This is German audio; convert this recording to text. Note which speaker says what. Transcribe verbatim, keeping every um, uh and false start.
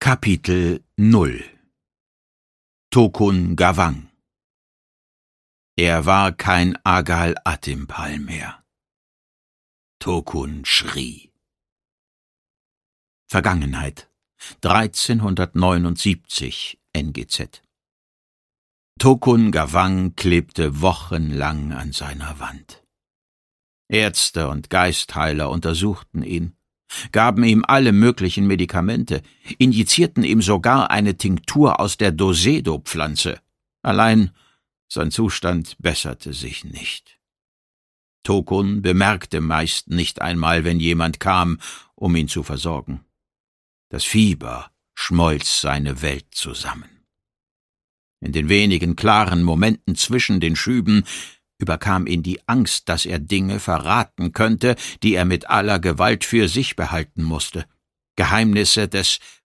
Speaker 1: Kapitel null. Tokun Gawang. Er war kein Agal Atimpal mehr. Tokun schrie. Vergangenheit dreizehnhundertneunundsiebzig N G Z. Tokun Gawang klebte wochenlang an seiner Wand. Ärzte und Geistheiler untersuchten ihn, gaben ihm alle möglichen Medikamente, injizierten ihm sogar eine Tinktur aus der Dosedo-Pflanze. Allein sein Zustand besserte sich nicht. Tokun bemerkte meist nicht einmal, wenn jemand kam, um ihn zu versorgen. Das Fieber schmolz seine Welt zusammen. In den wenigen klaren Momenten zwischen den Schüben überkam ihn die Angst, dass er Dinge verraten könnte, die er mit aller Gewalt für sich behalten musste. Geheimnisse des